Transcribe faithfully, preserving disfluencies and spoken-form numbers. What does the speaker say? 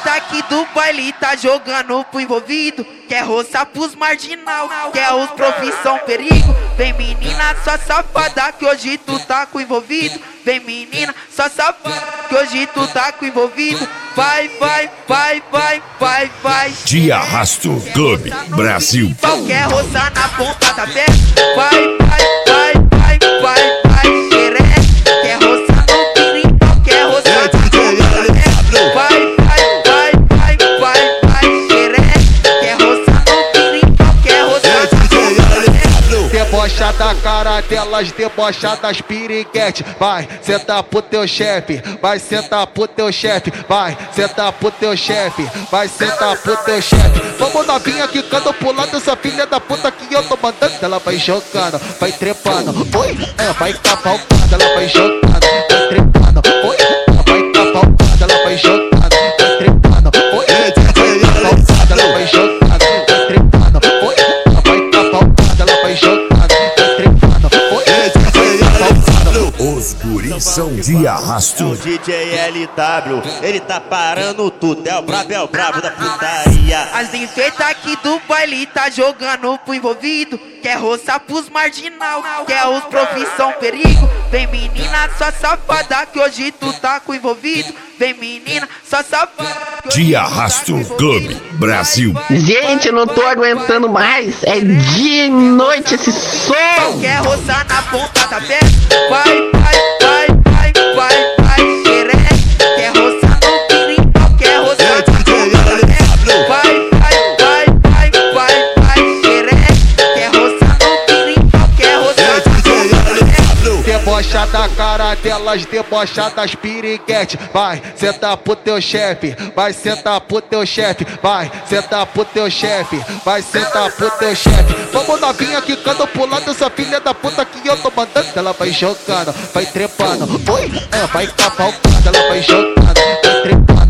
desfeita aqui do baile tá jogando pro envolvido. Quer roçar pros marginal, quer os profissão perigo. Vem menina, só safada que hoje tu tá com envolvido. Vem menina, só safada que hoje tu tá com envolvido. Vai, vai, vai, vai, vai, vai. Te Arrasto Clube Brasil. Só quer roçar na ponta da perna. Vai, vai, vai, vai, vai, vai, xereca. Quer roçar no pirinho, quer roçar na ponta da perna. Vai, vai, vai, vai, vai, vai, xereca. Quer roçar no pirinho, quer roçar na ponta da perna. Debocha da cara delas, debocha das piriquete. Vai, senta pro teu chefe, vai sentar pro teu chefe. Vai, senta pro teu chefe, vai sentar pro teu chefe. Vamos novinha quicando pro lado dessa filha da puta que eu tô mandando. Ela vai jogando, vai trepando, oi, é, vai cavalcando. Ela vai jogando, vai trepando, oi, vai cavalcando. Ela vai jogando, vai trepando, oi, vai cavalcando. Ela vai jogando, vai trepando, oi, vai cavalcando. Ela vai jogando. Os guris são de arrasto. O D J L W, ele tá parando tudo. É o brabo, é o brabo da putaria. As desfeitas aqui do baile tá jogando pro envolvido. Quer roçar pros marginal, quer os profissão perigo. Vem menina, só safada que hoje tu tá com envolvido. Vem menina, só safada. Te Arrasto Clube Brasil. Gente, eu não tô aguentando mais. É dia e noite esse som. Quer roçar na ponta da perna. Vai, vai, vai, vai, vai, vai, xereca. Quer roçar no pirinho, quer roçar na ponta da perna. Vai, vai, vai, vai, vai, vai, xereca. Quer roçar no pirinho, quer roçar na ponta da perna. Debocha da cara delas, debocha das piriquete. Vai, senta pro teu chefe, vai sentar pro teu chefe. Vai, sentar pro teu chefe, vai sentar pro teu chefe. Vamos novinha quicando pro lado dessa filha da puta que eu tô mandando. Ela vai jogando, vai trepando, oi, é, vai cavalcando. Ela vai jogando, vai trepando.